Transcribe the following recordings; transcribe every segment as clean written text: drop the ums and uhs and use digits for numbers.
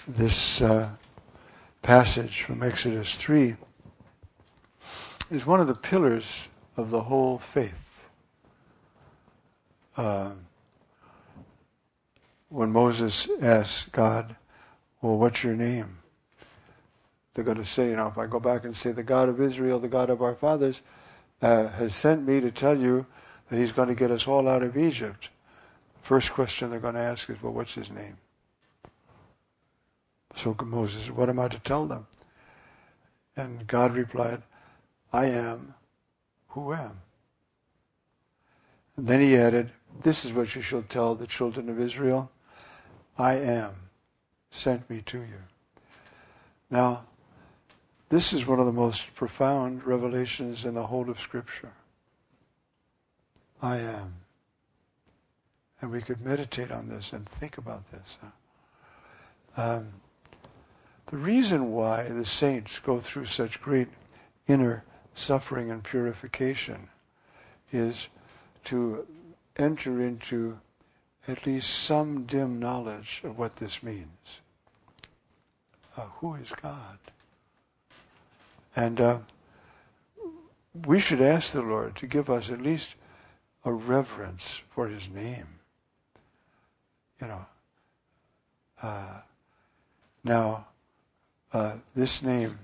this passage from Exodus 3 is one of the pillars of the whole faith. When Moses asked God, well, what's your name? They're going to say, if I go back and say, the God of Israel, the God of our fathers, has sent me to tell you that he's going to get us all out of Egypt. First question they're going to ask is, well, what's his name? So Moses, what am I to tell them? And God replied, I am who am. And then he added, this is what you shall tell the children of Israel. I am sent me to you. Now, this is one of the most profound revelations in the whole of Scripture. I am. And we could meditate on this and think about this. The reason why the saints go through such great inner suffering and purification is to enter into at least some dim knowledge of what this means. Who is God? And we should ask the Lord to give us at least a reverence for his name. Now, this name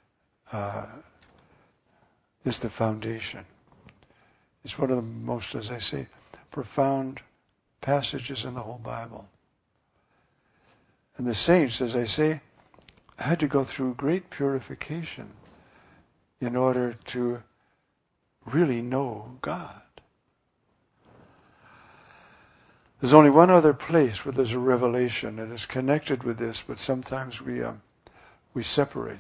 is the foundation. It's one of the most, as I say, profound passages in the whole Bible. And the saints, as I say, had to go through great purification in order to really know God. There's only one other place where there's a revelation that is connected with this, but sometimes we separate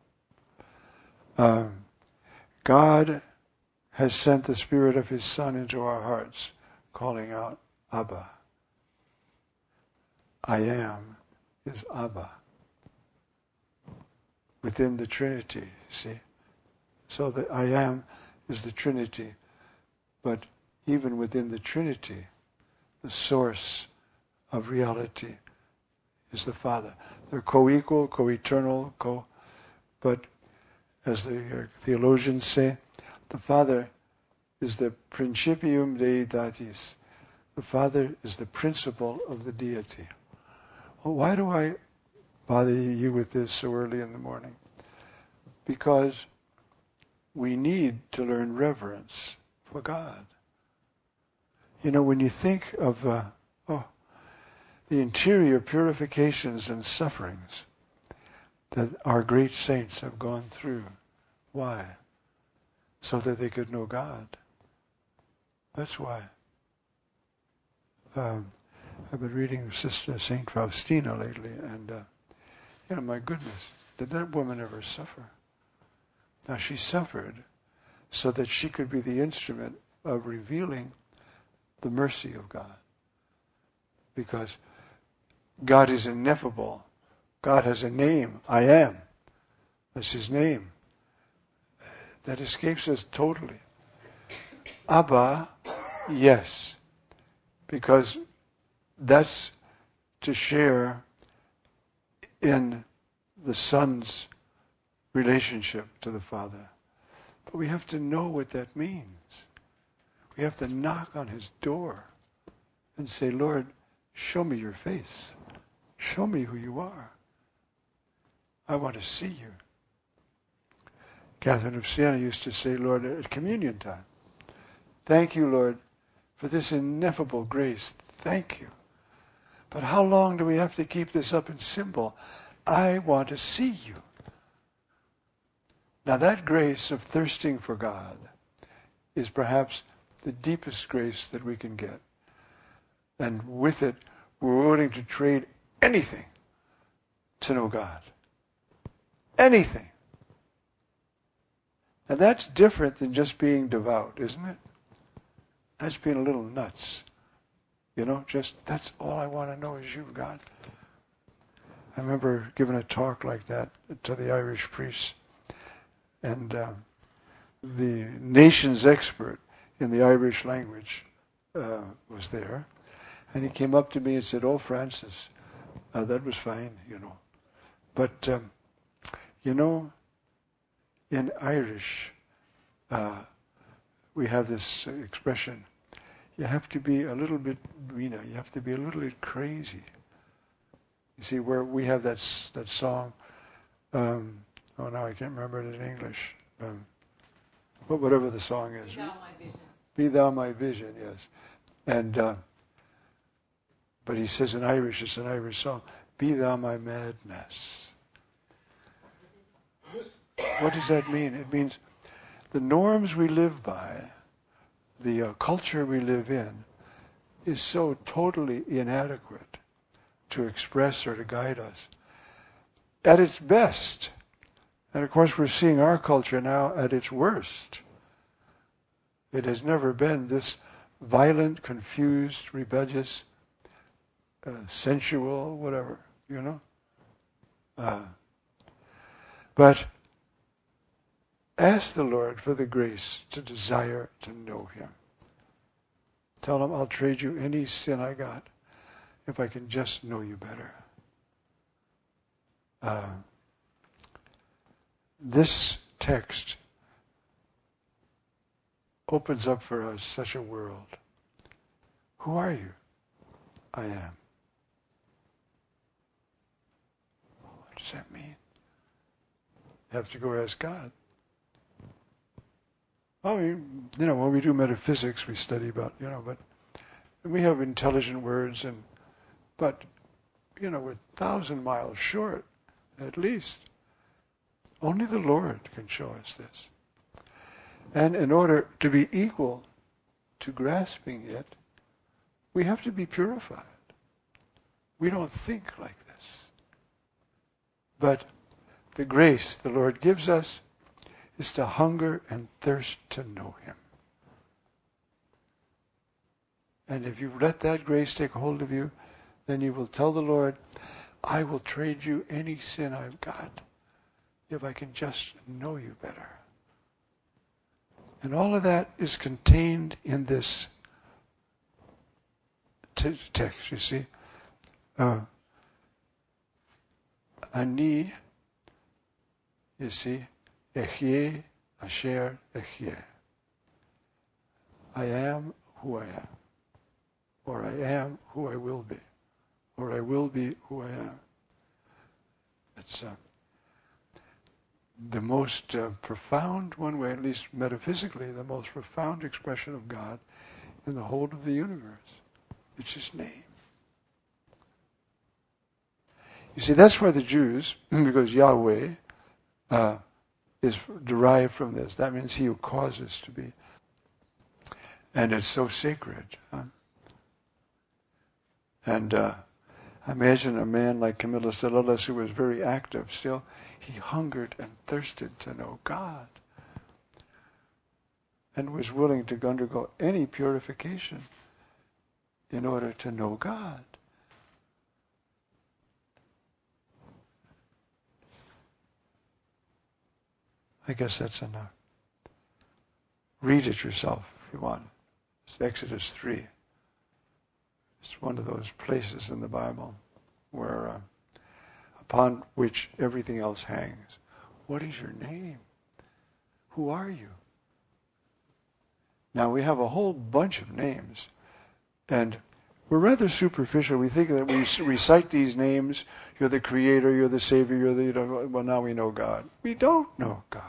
them. God has sent the Spirit of his Son into our hearts, calling out, Abba. I am is Abba. Within the Trinity, see? So that I am is the Trinity. But even within the Trinity, the source of reality is the Father. They're co-equal, co-eternal, but as the theologians say, the Father is the principium Deitatis. The Father is the principle of the deity. Well, why do I bother you with this so early in the morning? Because we need to learn reverence for God. When you think of the interior purifications and sufferings that our great saints have gone through, why? So that they could know God. That's why. I've been reading Sister St. Faustina lately, and my goodness, did that woman ever suffer? Now, she suffered so that she could be the instrument of revealing the mercy of God. Because God is ineffable. God has a name. I am. That's his name. That escapes us totally. Abba, yes. Because that's to share in the Son's relationship to the Father. But we have to know what that means. We have to knock on his door and say, Lord, show me your face. Show me who you are. I want to see you. Catherine of Siena used to say, Lord, at communion time, thank you, Lord, for this ineffable grace. Thank you. But how long do we have to keep this up in symbol? I want to see you. Now that grace of thirsting for God is perhaps the deepest grace that we can get. And with it, we're willing to trade anything to know God. Anything. And that's different than just being devout, isn't it? That's being a little nuts. That's all I want to know is you, God. I remember giving a talk like that to the Irish priests. And the nation's expert in the Irish language was there. And he came up to me and said, oh, Francis, That was fine, But, in Irish, we have this expression, you have to be a little bit, you have to be a little bit crazy. You see, where we have that song, now I can't remember it in English, but whatever the song is. Be thou my vision. Be thou my vision, yes. And, but he says in Irish, it's an Irish song, be thou my madness. What does that mean? It means the norms we live by, the culture we live in, is so totally inadequate to express or to guide us. At its best, and of course we're seeing our culture now at its worst. It has never been this violent, confused, rebellious, sensual, whatever, But ask the Lord for the grace to desire to know Him. Tell Him, I'll trade you any sin I got if I can just know you better. This text opens up for us such a world. Who are you? I am. What does that mean? You have to go ask God. Oh, when we do metaphysics, we study about, but we have intelligent words, but we're 1,000 miles short, at least. Only the Lord can show us this. And in order to be equal to grasping it, we have to be purified. We don't think like this. But the grace the Lord gives us is to hunger and thirst to know Him. And if you let that grace take hold of you, then you will tell the Lord, I will trade you any sin I've got if I can just know you better. And all of that is contained in this text, you see. Ani, you see, Echye Asher Echye. I am who I am. Or I am who I will be. Or I will be who I am. It's the most profound, one way, at least metaphysically, the most profound expression of God in the whole of the universe. It's His name. You see, that's why the Jews, because Yahweh is derived from this. That means He who causes to be. And it's so sacred. And imagine a man like Camilo Salinas, who was very active still. He hungered and thirsted to know God. And was willing to undergo any purification in order to know God. I guess that's enough. Read it yourself if you want. It's Exodus 3. It's one of those places in the Bible where upon which everything else hangs. What is your name? Who are you? Now we have a whole bunch of names, and we're rather superficial. We think that we recite these names. You're the Creator, you're the Savior, you're the, well, now we know God. We don't know God.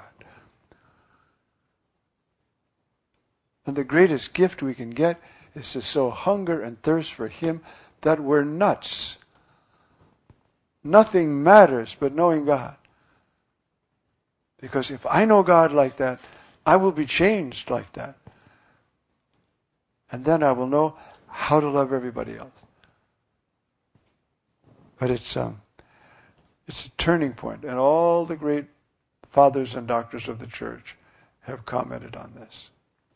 And the greatest gift we can get is to so hunger and thirst for Him that we're nuts. Nothing matters but knowing God. Because if I know God like that, I will be changed like that. And then I will know how to love everybody else. But it's a turning point, and all the great fathers and doctors of the church have commented on this.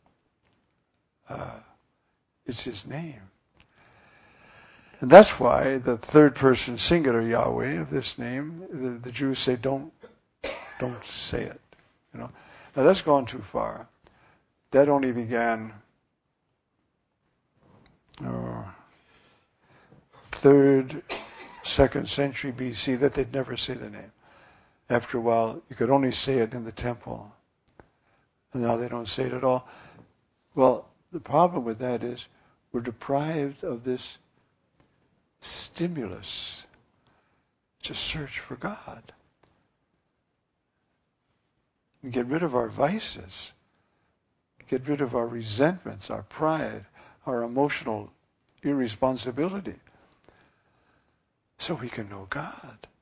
It's His name. And that's why the third person singular Yahweh of this name, the Jews say, don't say it. Now that's gone too far. That only began 3rd 2nd century BC that they'd never say the name. After a while, you could only say it in the temple. And now they don't say it at all. Well, the problem with that is we're deprived of this stimulus to search for God. And get rid of our vices. Get rid of our resentments, our pride, our emotional irresponsibility, so we can know God.